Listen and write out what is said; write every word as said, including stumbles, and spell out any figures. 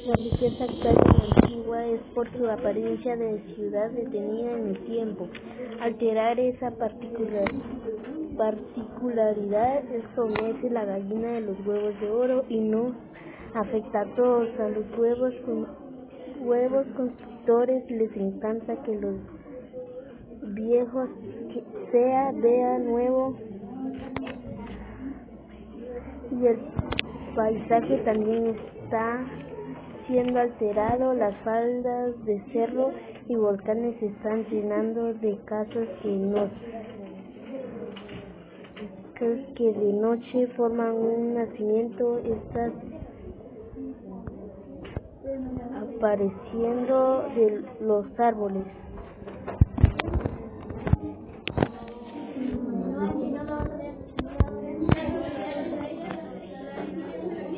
La riqueza actual de la antigua es por su apariencia de ciudad detenida en el tiempo. Alterar esa particular, particularidad es comerse la gallina de los huevos de oro y no afecta a todos. A los huevos, con, huevos constructores les encanta que los viejos que sea vea nuevo, y el paisaje también está siendo alterado. Las faldas de cerros y volcanes se están llenando de casas que no que de noche forman un nacimiento, estas apareciendo de los árboles.